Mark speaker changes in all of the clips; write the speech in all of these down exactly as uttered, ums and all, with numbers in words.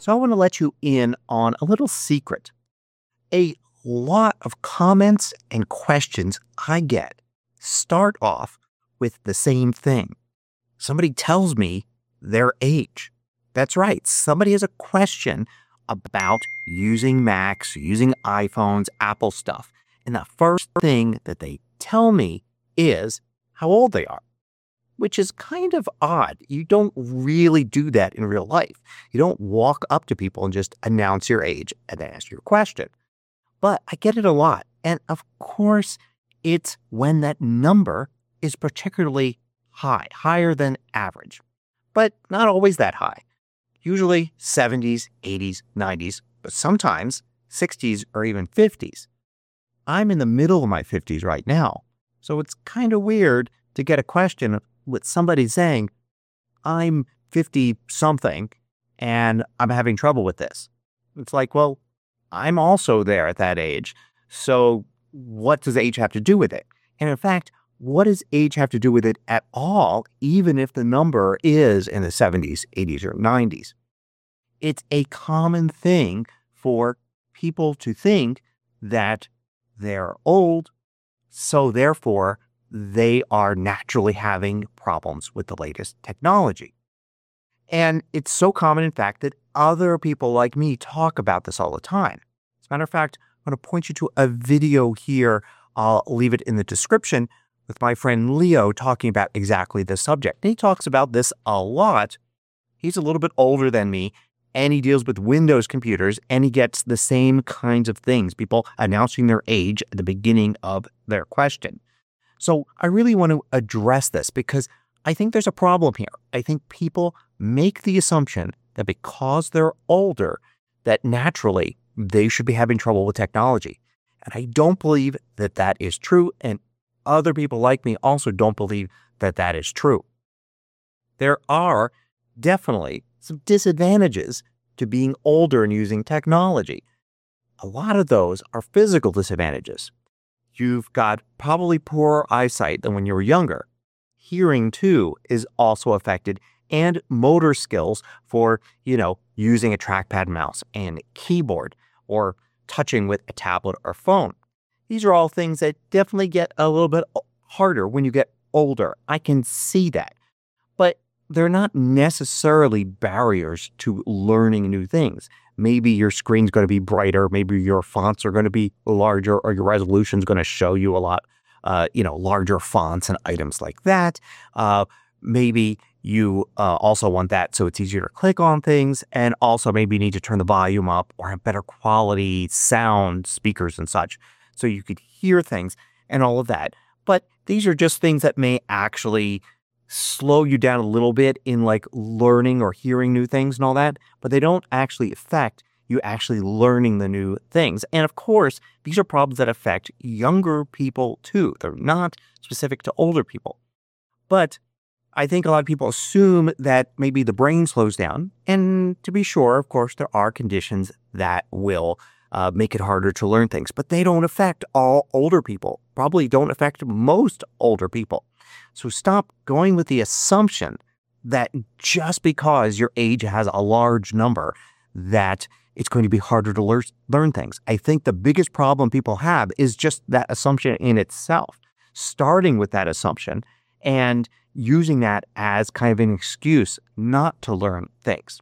Speaker 1: So I want to let you in on a little secret. A lot of comments and questions I get start off with the same thing. Somebody tells me their age. That's right. Somebody has a question about using Macs, using iPhones, Apple stuff. And the first thing that they tell me is how old they are, which is kind of odd. You don't really do that in real life. You don't walk up to people and just announce your age and then ask your question. But I get it a lot. And of course, it's when that number is particularly high, higher than average, but not always that high. Usually seventies, eighties, nineties, but sometimes sixties or even fifties. I'm in the middle of my fifties right now, so it's kind of weird to get a question with somebody saying, I'm fifty-something and I'm having trouble with this. It's like, well, I'm also there at that age, so what does age have to do with it? And in fact, what does age have to do with it at all, even if the number is in the seventies, eighties, or nineties? It's a common thing for people to think that they're old, so therefore they are naturally having problems with the latest technology. And it's so common, in fact, that other people like me talk about this all the time. As a matter of fact, I'm going to point you to a video here. I'll leave it in the description with my friend Leo talking about exactly this subject. And he talks about this a lot. He's a little bit older than me, and he deals with Windows computers, and he gets the same kinds of things, people announcing their age at the beginning of their question. So I really want to address this because I think there's a problem here. I think people make the assumption that because they're older, that naturally they should be having trouble with technology. And I don't believe that that is true, and other people like me also don't believe that that is true. There are definitely some disadvantages to being older and using technology. A lot of those are physical disadvantages. You've got probably poorer eyesight than when you were younger. Hearing, too, is also affected, and motor skills for, you know, using a trackpad mouse and keyboard or touching with a tablet or phone. These are all things that definitely get a little bit harder when you get older. I can see that. But they're not necessarily barriers to learning new things. Maybe your screen's going to be brighter. Maybe your fonts are going to be larger, or your resolution's going to show you a lot, uh, you know, larger fonts and items like that. Uh, maybe you uh, also want that so it's easier to click on things. And also maybe you need to turn the volume up or have better quality sound speakers and such, so you could hear things and all of that. But these are just things that may actually slow you down a little bit in like learning or hearing new things and all that, but they don't actually affect you actually learning the new things. And of course, these are problems that affect younger people too. They're not specific to older people. But I think a lot of people assume that maybe the brain slows down. And to be sure, of course, there are conditions that will Uh, make it harder to learn things, but they don't affect all older people, probably don't affect most older people. So stop going with the assumption that just because your age has a large number, that it's going to be harder to lear- learn things. I think the biggest problem people have is just that assumption in itself, starting with that assumption and using that as kind of an excuse not to learn things.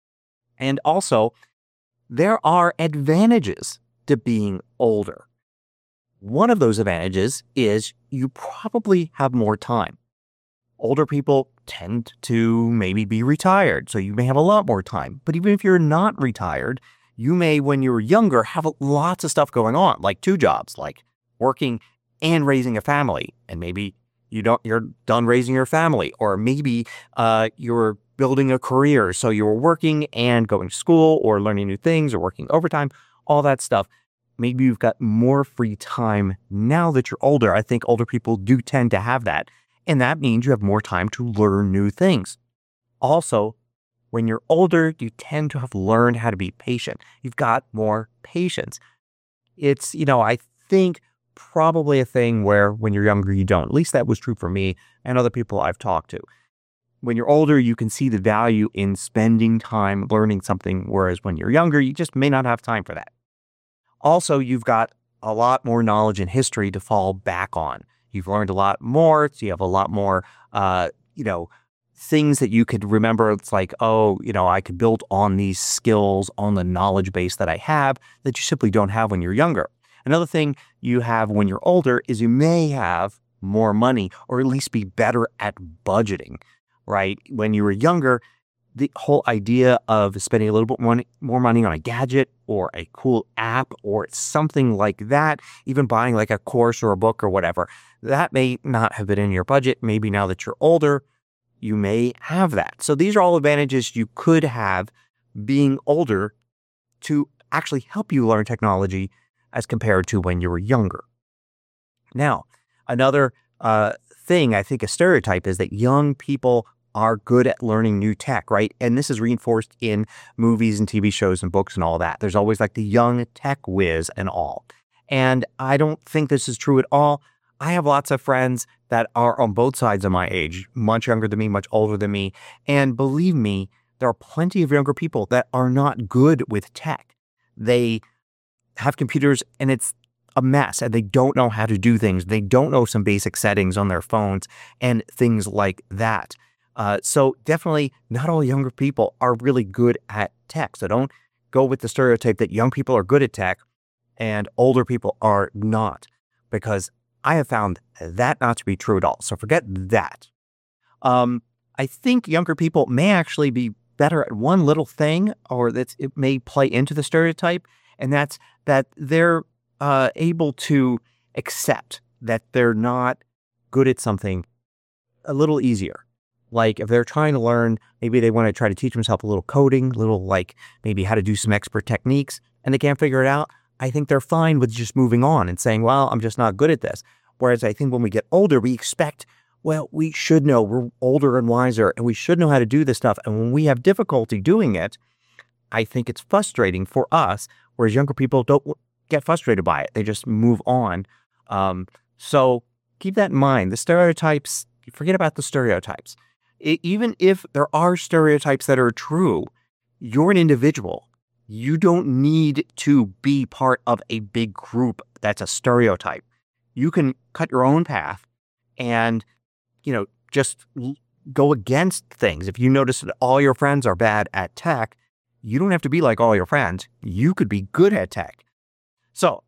Speaker 1: And also, there are advantages to being older. One of those advantages is you probably have more time. Older people tend to maybe be retired, so you may have a lot more time. But even if you're not retired, you may, when you were younger, have lots of stuff going on, like two jobs, like working and raising a family. And maybe you don't, you're done raising your family, or maybe uh, you're building a career. So you were working and going to school or learning new things or working overtime, all that stuff. Maybe you've got more free time now that you're older. I think older people do tend to have that. And that means you have more time to learn new things. Also, when you're older, you tend to have learned how to be patient. You've got more patience. It's, you know, I think probably a thing where when you're younger, you don't. At least that was true for me and other people I've talked to. when you're older, you can see the value in spending time learning something, whereas when you're younger, you just may not have time for that. Also, you've got a lot more knowledge and history to fall back on. You've learned a lot more, so you have a lot more, uh, you know, things that you could remember. It's like, oh, you know, I could build on these skills, on the knowledge base that I have that you simply don't have when you're younger. Another thing you have when you're older is you may have more money, or at least be better at budgeting, right? When you were younger, the whole idea of spending a little bit more, more money on a gadget or a cool app or something like that, even buying like a course or a book or whatever, that may not have been in your budget. Maybe now that you're older, you may have that. So these are all advantages you could have being older to actually help you learn technology as compared to when you were younger. Now, another uh, thing, I think a stereotype is that young people are good at learning new tech, right? And this is reinforced in movies and T V shows and books and all that. There's always like the young tech whiz and all. And I don't think this is true at all. I have lots of friends that are on both sides of my age, much younger than me, much older than me. And believe me, there are plenty of younger people that are not good with tech. They have computers and it's a mess and they don't know how to do things. They don't know some basic settings on their phones and things like that. Uh, so definitely not all younger people are really good at tech. So don't go with the stereotype that young people are good at tech and older people are not, because I have found that not to be true at all. So forget that. Um, I think younger people may actually be better at one little thing, or that it may play into the stereotype, and that's that they're uh, able to accept that they're not good at something a little easier. Like if they're trying to learn, maybe they want to try to teach themselves a little coding, little like maybe how to do some expert techniques, and they can't figure it out. I think they're fine with just moving on and saying, well, I'm just not good at this. Whereas I think when we get older, we expect, well, we should know, we're older and wiser, and we should know how to do this stuff. And when we have difficulty doing it, I think it's frustrating for us, whereas younger people don't get frustrated by it. They just move on. Um, so keep that in mind. The stereotypes, forget about the stereotypes. It, even if there are stereotypes that are true, you're an individual. You don't need to be part of a big group that's a stereotype. You can cut your own path and, you know, just l- go against things. If you notice that all your friends are bad at tech, you don't have to be like all your friends. You could be good at tech. So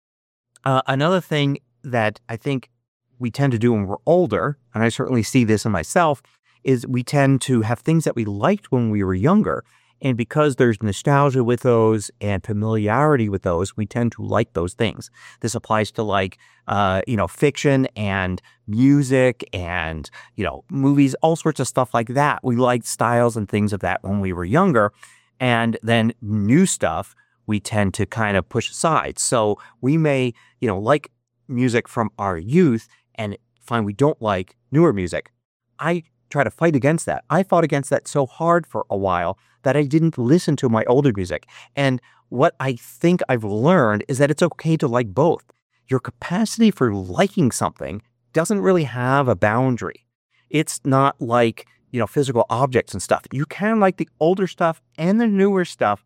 Speaker 1: uh, another thing that I think we tend to do when we're older, and I certainly see this in myself, is we tend to have things that we liked when we were younger. And because there's nostalgia with those and familiarity with those, we tend to like those things. This applies to like, uh, you know, fiction and music and, you know, movies, all sorts of stuff like that. We liked styles and things of that when we were younger. And then new stuff, we tend to kind of push aside. So we may, you know, like music from our youth and find we don't like newer music. I try to fight against that. I fought against that so hard for a while that I didn't listen to my older music. And what I think I've learned is that it's okay to like both. Your capacity for liking something doesn't really have a boundary. It's not like, you know, physical objects and stuff. You can like the older stuff and the newer stuff,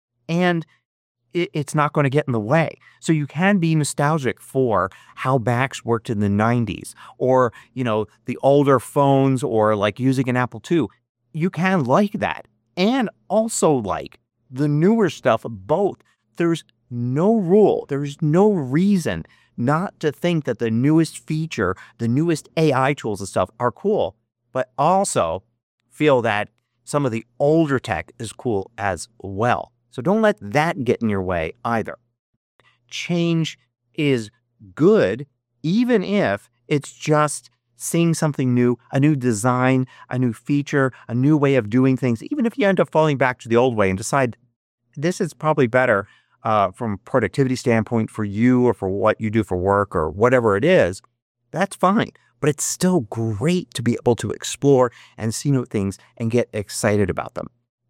Speaker 1: and it, it's not going to get in the way. So you can be nostalgic for how Macs worked in the nineties, or, you know, the older phones, or like using an Apple two. You can like that and also like the newer stuff, both. There's no rule. There's no reason not to think that the newest feature, the newest A I tools and stuff are cool, but also feel that some of the older tech is cool as well. So don't let that get in your way either. Change is good, even if it's just seeing something new, a new design, a new feature, a new way of doing things. Even if you end up falling back to the old way and decide this is probably better uh, from a productivity standpoint for you or for what you do for work or whatever it is, that's fine. But it's still great to be able to explore and see new things and get excited about them.